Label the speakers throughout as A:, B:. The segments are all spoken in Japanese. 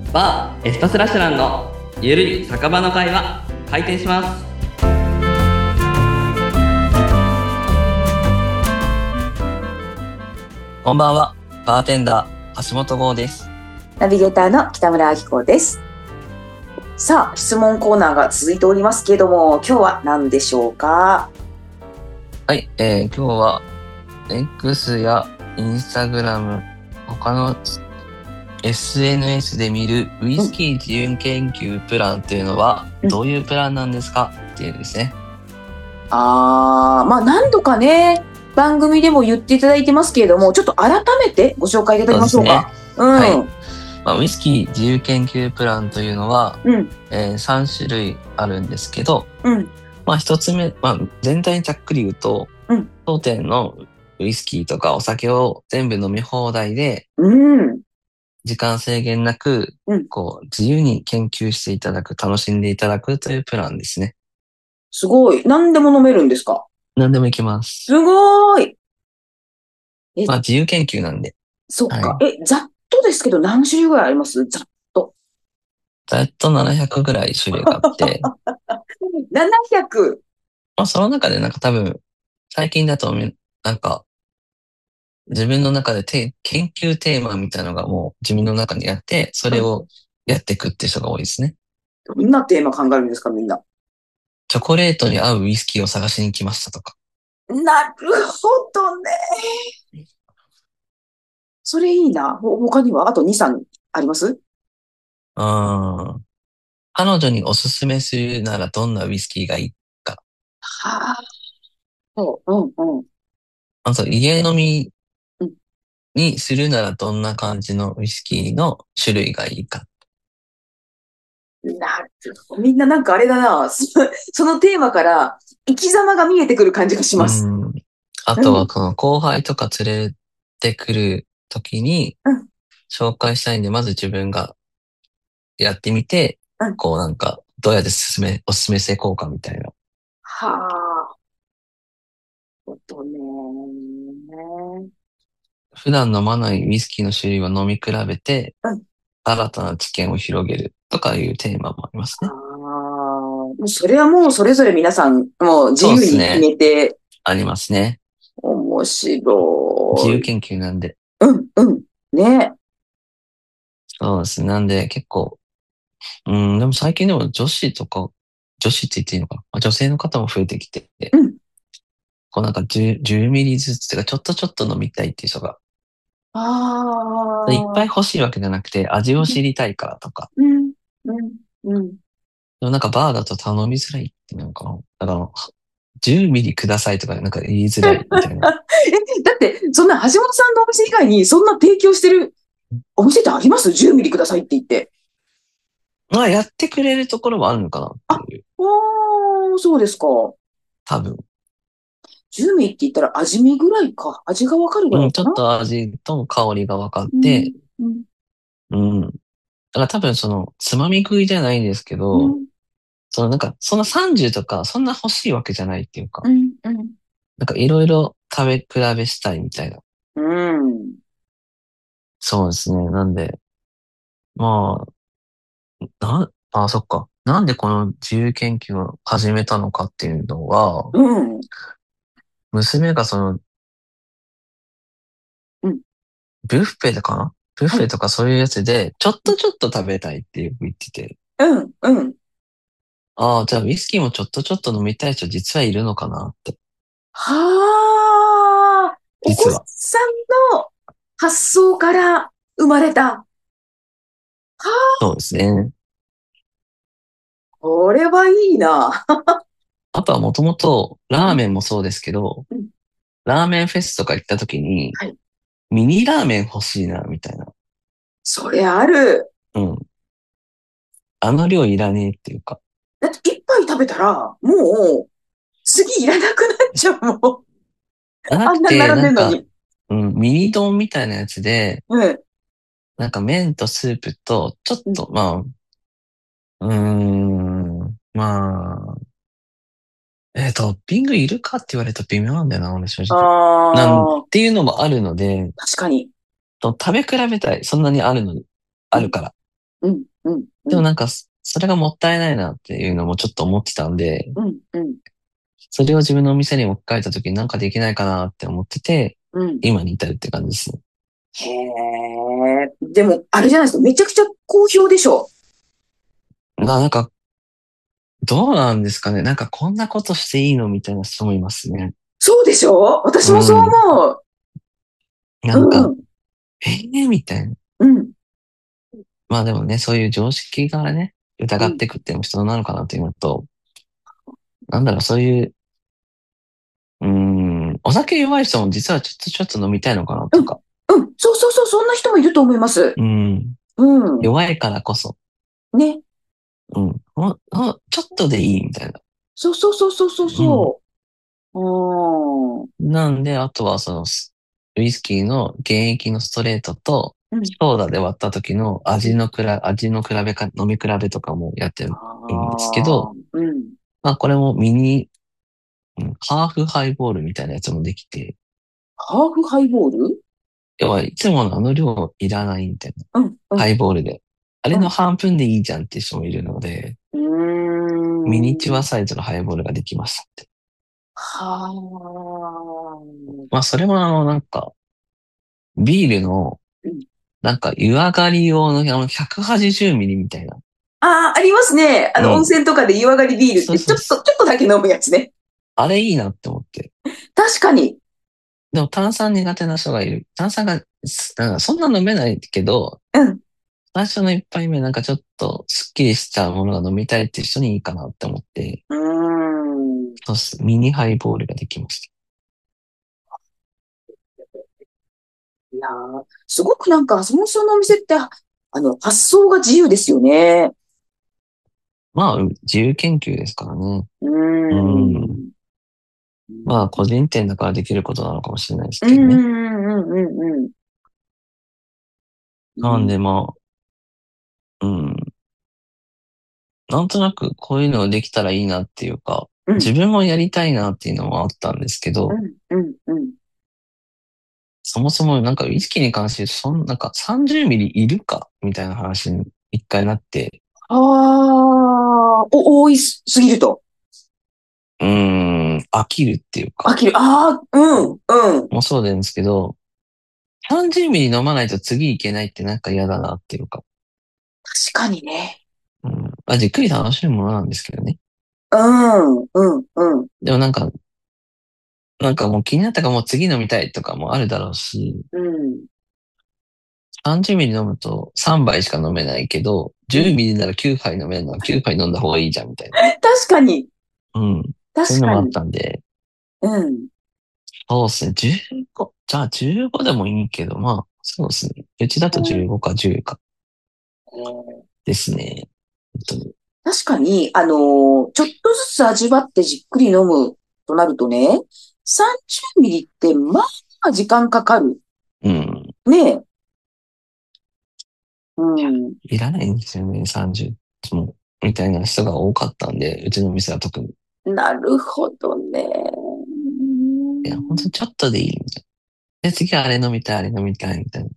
A: バーエスパスラシュランのゆるい酒場の会話開店します。こんばんは、バーテンダー橋本剛です。
B: ナビゲーターの北村明子です。さあ、質問コーナーが続いておりますけれども、今日は何でしょうか？
A: はい、今日は X や Instagram 他の SNS で見るウイスキー自由研究プランっていうのはどういうプランなんですかっていうですね。
B: 何度かね番組でも言っていただいてますけれども、ちょっと改めてご紹介いただきましょうか。
A: ウイスキー自由研究プランというのは、3種類あるんですけど、1つ目、全体にざっくり言うと、当店のウイスキーとかお酒を全部飲み放題で、時間制限なく、自由に研究していただく、楽しんでいただくというプランですね。
B: すごい。何でも飲めるんですか？
A: 何でもいけます。
B: すごい。
A: 自由研究なんで。
B: そっか。ざっとですけど何種類ぐらいあります？ざっと。
A: ざっと700ぐらい種類があって。
B: 700?
A: その中で多分、最近だと自分の中で研究テーマみたいなのがもう自分の中にあって、それをやっていくっていう人が多いですね。
B: どんなテーマ考えるんですか、みんな。
A: チョコレートに合うウイスキーを探しに来ましたとか。
B: なるほどね。それいいな。他にはあと2、3あります？
A: 彼女におすすめするならどんなウイスキーがいいか。あと、家飲みにするならどんな感じのウイスキーの種類がいいか。
B: なるほど。みんなあれだな。そのテーマから生き様が見えてくる感じがします。
A: あとはこの後輩とか連れてくるときに紹介したいんで、まず自分がやってみて、どうやっておすすめしていこうかみたいな。普段飲まないウイスキーの種類を飲み比べて、新たな知見を広げるとかいうテーマもありますね。
B: それはもうそれぞれ皆さんもう自由に決めて。
A: ありますね。
B: 面白い。
A: 自由研究なんで。
B: ね。
A: そうですね。なんで結構、でも最近でも女子って言っていいのかな、女性の方も増えてきて、10ミリずつとかちょっと飲みたいっていう人が。いっぱい欲しいわけじゃなくて、味を知りたいからとか。でもバーだと頼みづらいってだから10ミリくださいとか言いづらいみたいな。
B: だって、そんな橋本さんのお店以外にそんな提供してるお店ってあります？ 10 ミリくださいって言って。
A: やってくれるところもあるのかなっていう。
B: そうですか。
A: 多分。
B: 10ミリって言ったら味見ぐらいか。味がわかるぐらいかな。
A: ちょっと味と香りが分かって、だから多分つまみ食いじゃないんですけど、そんな30とか、そんな欲しいわけじゃないっていうか、いろいろ食べ比べしたいみたいな。そうですね。なんで、そっか。なんでこの自由研究を始めたのかっていうのは、娘がブッフェとかそういうやつで、ちょっと食べたいってよく言ってて。じゃあウイスキーもちょっと飲みたい人実はいるのかなって。
B: お子さんの発想から生まれた。
A: そうですね。
B: これはいいな。
A: あとはもともとラーメンもそうですけど、ラーメンフェスとか行った時に、ミニラーメン欲しいな、みたいな。
B: それある。
A: あの量いらねえっていうか。
B: だって一杯食べたら、もう、次いらなくなっちゃうもん。あんな並んでんのに。
A: ミニ丼みたいなやつで、麺とスープと、ちょっと、トッピングいるかって言われると微妙なんだよな、俺正直。っていうのもあるので、
B: 確かに。
A: 食べ比べたい。そんなにあるから。 でもなんか、それがもったいないなっていうのもちょっと思ってたんで、それを自分のお店に置き換えた時になんかできないかなって思ってて、今に至るって感じですね。
B: へえ。でも、あれじゃないですか。めちゃくちゃ好評でしょ。
A: なんか、どうなんですかね。なんかこんなことしていいのみたいな人もいますね。
B: そうでしょ？私もそう思う。
A: なんか、みたいな。まあでもね、そういう常識がね、疑っていくっていうのも必要なのかなっていうのと、なんだろう、そういう、お酒弱い人も実はちょっと飲みたいのかなとか。
B: そうそうそう、そんな人もいると思います。
A: 弱いからこそ。
B: ね。
A: ちょっとでいいみたいな。
B: そうそうそうそうそう。
A: なんで、あとはその、ウイスキーの原液のストレートと、ソーダで割った時の味の比べか、飲み比べとかもやってるんですけど、まあこれもハーフハイボールみたいなやつもできて。
B: ハーフハイボール？
A: 要はいつものあの量いらないみたいな。ハイボールで。あれの半分でいいじゃんっていう人もいるので、ミニチュアサイズのハイボールができましたって。
B: は
A: あ。まあそれもなんか、ビールの、なんか湯上がり用の180ミリみたいな。
B: ありますね。温泉とかで湯上がりビールってちょっとだけ飲むやつね。
A: あれいいなって思って。
B: 確かに。
A: でも炭酸苦手な人がいる。炭酸が、そんな飲めないけど、最初の一杯目なんかちょっとスッキリしたものが飲みたいっていう人にいいかなって思って。そうっす。ミニハイボールができました。
B: いやー、すごくなんか、そもそものお店って、発想が自由ですよね。
A: まあ、自由研究ですからね。まあ、個人店だからできることなのかもしれないですけどね。なんでまあ、なんとなくこういうのができたらいいなっていうか、自分もやりたいなっていうのもあったんですけど、そもそもなんかウイスキーに関してなんか30ミリいるかみたいな話に一回なって。
B: 多いすぎると。
A: 飽きるっていうか。
B: 飽きる。
A: もうそうなんですけど、30ミリ飲まないと次いけないってなんか嫌だなっていうか。
B: 確かにね。
A: まあ、じっくり楽しむものなんですけどね。でもなんかもう気になったからもう次飲みたいとかもあるだろうし、30ミリ飲むと3杯しか飲めないけど、10ミリなら9杯飲めるのは9杯飲んだ方がいいじゃんみたいな。
B: 確かに。
A: そういうのもあったんで。そうですね。15。じゃあ15でもいいけど、まあ、そうですね。うちだと15か10か。ですね。本当に。
B: 確かに、ちょっとずつ味わってじっくり飲むとなるとね、30ミリってまあ時間かかる。ねえ。
A: いらないんですよね、30も。みたいな人が多かったんで、うちの店は特に。
B: なるほどね。
A: いや、本当ちょっとでいいみたいな。で、次はあれ飲みたい、あれ飲みたいみたいな。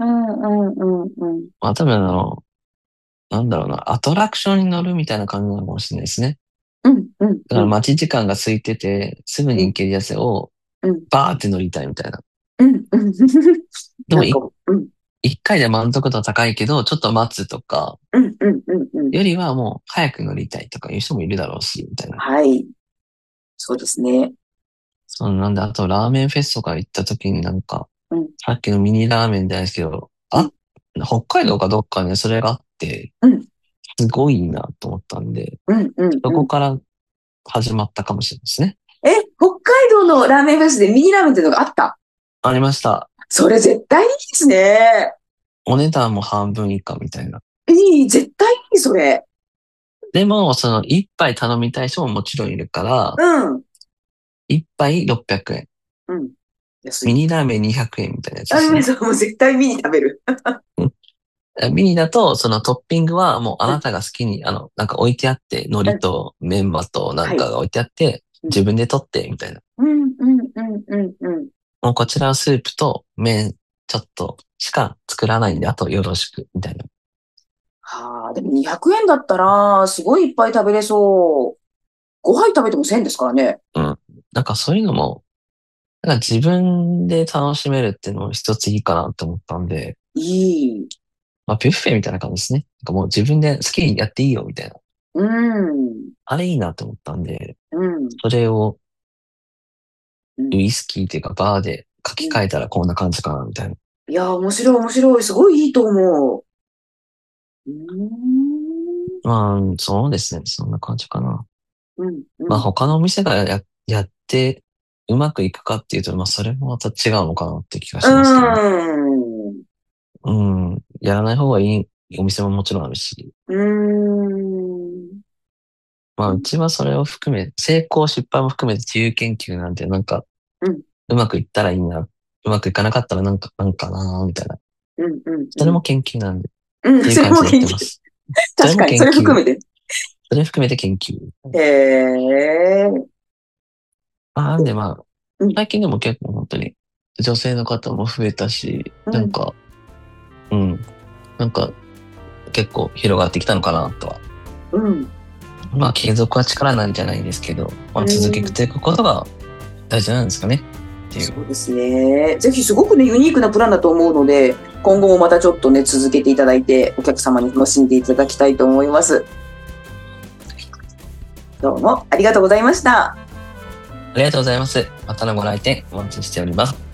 A: まあ多分なんだろうな、アトラクションに乗るみたいな感じなのかもしれないですね。だから待ち時間が空いてて、すぐに行けるやつを、バーって乗りたいみたいな。でも一回で満足度高いけど、ちょっと待つとか、よりはもう早く乗りたいとかいう人もいるだろうし、みたいな。
B: はい。そうですね。
A: なんで、あとラーメンフェスとか行った時になんか、さっきのミニラーメンじゃないですけど、北海道かどっかにそれがあって、すごいなと思ったんで、そこから始まったかもしれないですね。
B: 北海道のラーメンフェスでミニラーメンっていうのがあった？
A: ありました。
B: それ絶対いいですね。
A: お値段も半分以下みたいな。
B: 絶対いい、それ。
A: でも、一杯頼みたい人ももちろんいるから、一杯600円。ミニラーメン200円みたいなやつですね。
B: もう絶対ミニ食べる。
A: ミニだと、そのトッピングはもうあなたが好きに、なんか置いてあって、海苔とメンマとなんかが置いてあって、自分で取って、みたいな。もうこちらはスープと麺、ちょっとしか作らないんで、あとよろしく、みたいな。
B: はあ、でも200円だったら、すごいいっぱい食べれそう。5杯食べても1000円ですからね。
A: うん。なんかそういうのも、なんか自分で楽しめるっていうのも一ついいかなって思ったんで。
B: いい。
A: まあ、ビュッフェみたいな感じですね。なんかもう自分で好きにやっていいよみたいな。
B: うん。
A: あれいいなって思ったんで、
B: うん。
A: それを
B: うん。
A: ウイスキーっていうかバーで書き換えたらこんな感じかなみたいな。
B: いや、面白い面白い。すごいいいと思う。うーん。
A: まあ、そうですね。そんな感じかな。
B: うん。う
A: まあ
B: ん。
A: 他のお店がやってうまくいくかっていうと、まあそれもまた違うのかなって気が
B: う
A: しますけどね。
B: ん。
A: うん。やらない方がいいお店ももちろんあるし。
B: うーん。
A: まあうちはそれを含め、成功失敗も含めて自由研究なんで、なんか、
B: うん。
A: うまくいったらいいな。うまくいかなかったらなんかな、みたいな。
B: うん。うん。
A: それも研究なんで、っ
B: うん。それ
A: ていう感じでやっ
B: も研究。
A: てます。それも
B: 確かに、それ含
A: 研究。
B: めて。
A: それ含めて研究。
B: へえ。
A: なんでまあ、
B: うん。
A: 最近でも結構本当に女性の方も増えたし、
B: うん。
A: なんか、うん、なんか結構広がってきたのかなとは。
B: うん。
A: まあ継続は力なんじゃないですけど、まあ続けていくことが大事なんですかねっていう。
B: そうですね。ぜひすごくね、ユニークなプランだと思うので、今後もまたちょっとね、続けていただいて、お客様に楽しんでいただきたいと思います。どうもありがとうございました。
A: ありがとうございます。またのご来店お待ちしております。